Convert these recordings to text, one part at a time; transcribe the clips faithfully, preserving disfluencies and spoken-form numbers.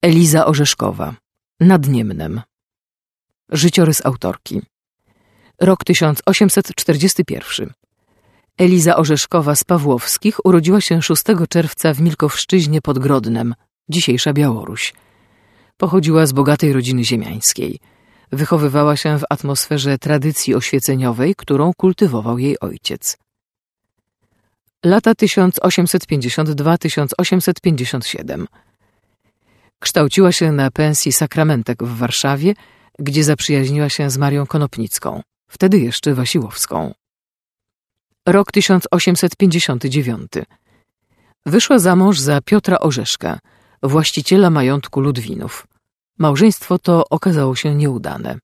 Eliza Orzeszkowa. Nad Niemnem. Życiorys autorki. Rok tysiąc osiemset czterdziesty pierwszy. Eliza Orzeszkowa z Pawłowskich urodziła się szóstego czerwca w Milkowszczyźnie pod Grodnem, dzisiejsza Białoruś. Pochodziła z bogatej rodziny ziemiańskiej. Wychowywała się w atmosferze tradycji oświeceniowej, którą kultywował jej ojciec. Lata tysiąc osiemset pięćdziesiąt dwa do tysiąc osiemset pięćdziesiąt siedem. Kształciła się na pensji Sakramentek w Warszawie, gdzie zaprzyjaźniła się z Marią Konopnicką, wtedy jeszcze Wasiłowską. Rok tysiąc osiemset pięćdziesiąty dziewiąty. Wyszła za mąż za Piotra Orzeszka, właściciela majątku Ludwinów. Małżeństwo to okazało się nieudane.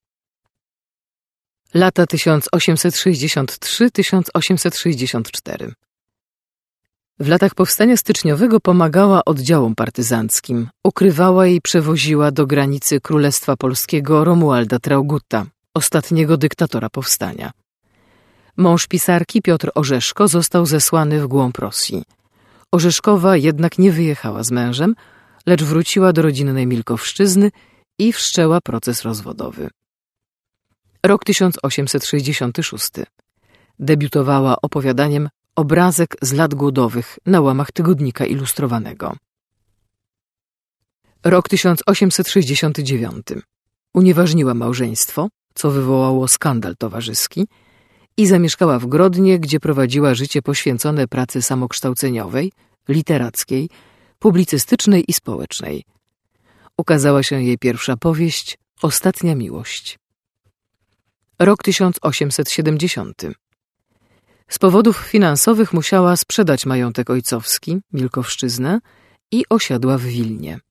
Lata tysiąc osiemset sześćdziesiąt trzy do tysiąc osiemset sześćdziesiąt cztery. W latach powstania styczniowego pomagała oddziałom partyzanckim, ukrywała i przewoziła do granicy Królestwa Polskiego Romualda Traugutta, ostatniego dyktatora powstania. Mąż pisarki, Piotr Orzeszko, został zesłany w głąb Rosji. Orzeszkowa jednak nie wyjechała z mężem, lecz wróciła do rodzinnej Milkowszczyzny i wszczęła proces rozwodowy. Rok tysiąc osiemset sześćdziesiąty szósty. Debiutowała opowiadaniem Obrazek z lat głodowych na łamach Tygodnika Ilustrowanego. Rok tysiąc osiemset sześćdziesiąty dziewiąty. Unieważniła małżeństwo, co wywołało skandal towarzyski, i zamieszkała w Grodnie, gdzie prowadziła życie poświęcone pracy samokształceniowej, literackiej, publicystycznej i społecznej. Ukazała się jej pierwsza powieść Ostatnia miłość. Rok tysiąc osiemset siedemdziesiąty. Z powodów finansowych musiała sprzedać majątek ojcowski, Milkowszczyznę, i osiadła w Wilnie.